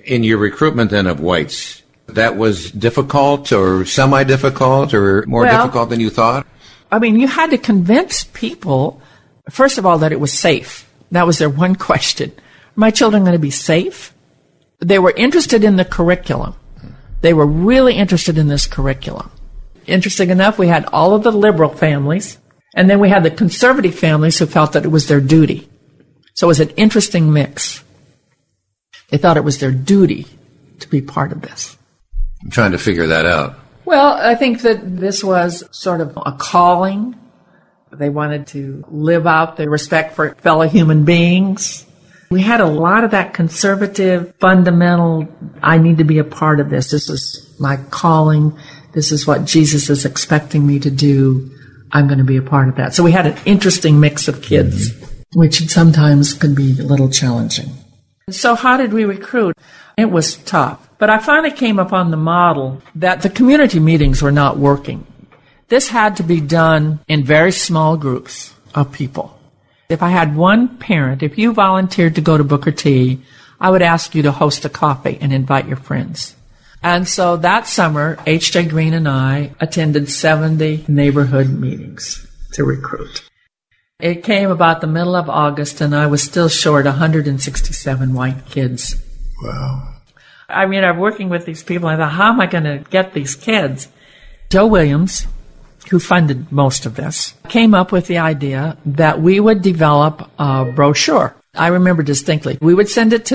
In your recruitment then of whites, that was difficult or semi-difficult or more difficult than you thought? I mean, you had to convince people, first of all, that it was safe. That was their one question. Are my children going to be safe? They were interested in the curriculum. They were really interested in this curriculum. Interesting enough, we had all of the liberal families, and then we had the conservative families who felt that it was their duty. So it was an interesting mix. They thought it was their duty to be part of this. I'm trying to figure that out. Well, I think that this was sort of a calling. They wanted to live out their respect for fellow human beings. We had a lot of that conservative, fundamental, I need to be a part of this. This is my calling. This is what Jesus is expecting me to do. I'm going to be a part of that. So we had an interesting mix of kids, which sometimes could be a little challenging. So how did we recruit? It was tough. But I finally came upon the model that the community meetings were not working. This had to be done in very small groups of people. If I had one parent, if you volunteered to go to Booker T, I would ask you to host a coffee and invite your friends. And so that summer, H.J. Green and I attended 70 neighborhood meetings to recruit. It came about the middle of August, and I was still short 167 white kids. Wow. I mean, I'm working with these people. I thought, how am I going to get these kids? Joe Williams, who funded most of this, came up with the idea that we would develop a brochure. I remember distinctly. We would send it to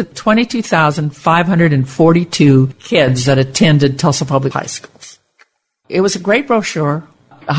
22,542 kids that attended Tulsa Public High Schools. It was a great brochure.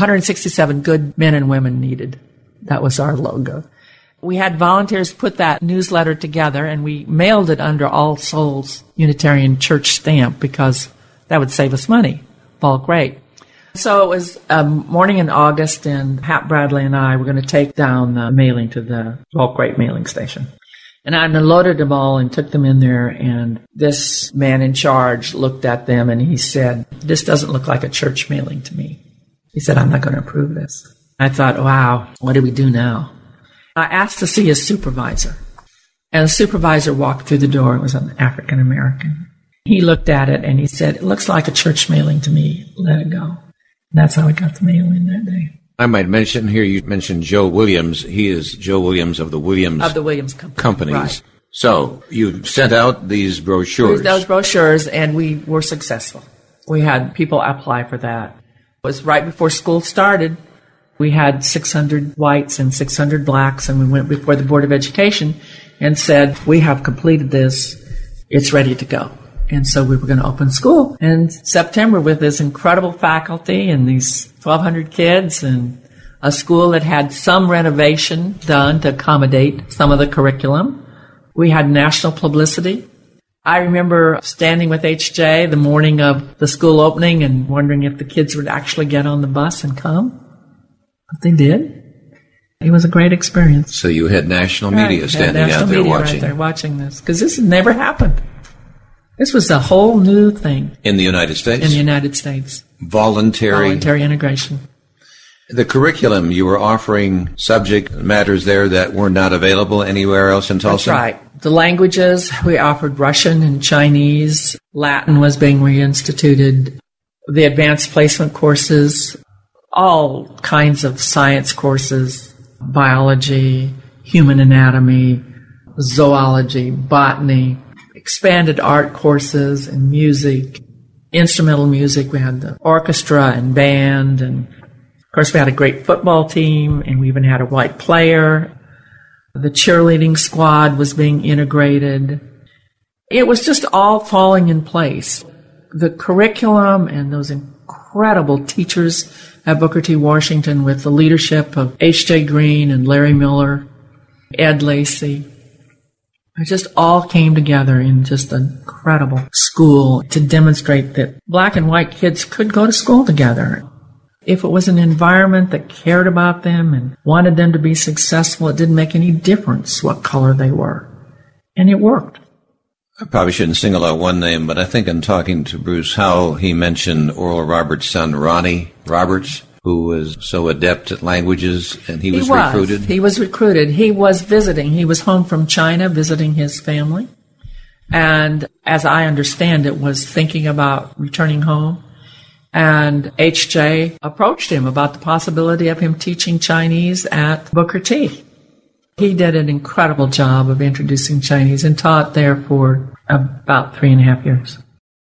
167 good men and women needed. That was our logo. We had volunteers put that newsletter together, and we mailed it under All Souls Unitarian Church stamp because that would save us money. Bulk rate. So it was a morning in August, and Hap Bradley and I were going to take down the mailing to the bulk rate mailing station. And I unloaded them all and took them in there, and this man in charge looked at them, and he said, "This doesn't look like a church mailing to me." He said, "I'm not going to approve this." I thought, wow, what do we do now? I asked to see his supervisor, and the supervisor walked through the door. It was an African American. He looked at it, and he said, "It looks like a church mailing to me. Let it go." And that's how we got the mailing that day. I might mention here, you mentioned Joe Williams. He is Joe Williams of the Williams Companies. Right. So you sent out these brochures. Those brochures, and we were successful. We had people apply for that. It was right before school started. We had 600 whites and 600 blacks, and we went before the Board of Education and said, "We have completed this. It's ready to go." And so we were going to open school in September with this incredible faculty and these 1,200 kids and a school that had some renovation done to accommodate some of the curriculum. We had national publicity. I remember standing with H.J. the morning of the school opening and wondering if the kids would actually get on the bus and come. But they did. It was a great experience. So you had national media standing out there watching. Right there watching this, because this had never happened. This was a whole new thing. In the United States? In the United States. Voluntary integration. The curriculum, you were offering subject matters there that were not available anywhere else in Tulsa? That's right. The languages, we offered Russian and Chinese. Latin was being reinstituted. The advanced placement courses, all kinds of science courses, biology, human anatomy, zoology, botany, expanded art courses and music, instrumental music. We had the orchestra and band, and of course we had a great football team, and we even had a white player. The cheerleading squad was being integrated. It was just all falling in place. The curriculum and those incredible teachers at Booker T. Washington with the leadership of H.J. Green and Larry Miller, Ed Lacey. It just all came together in just an incredible school to demonstrate that black and white kids could go to school together. If it was an environment that cared about them and wanted them to be successful, it didn't make any difference what color they were. And it worked. I probably shouldn't single out one name, but I think in talking to Bruce Howell, he mentioned Oral Roberts' son, Ronnie Roberts, who was so adept at languages, and he was recruited. He was recruited. He was visiting. He was home from China visiting his family. And as I understand it, was thinking about returning home. And H.J. approached him about the possibility of him teaching Chinese at Booker T. He did an incredible job of introducing Chinese and taught there for about 3.5 years.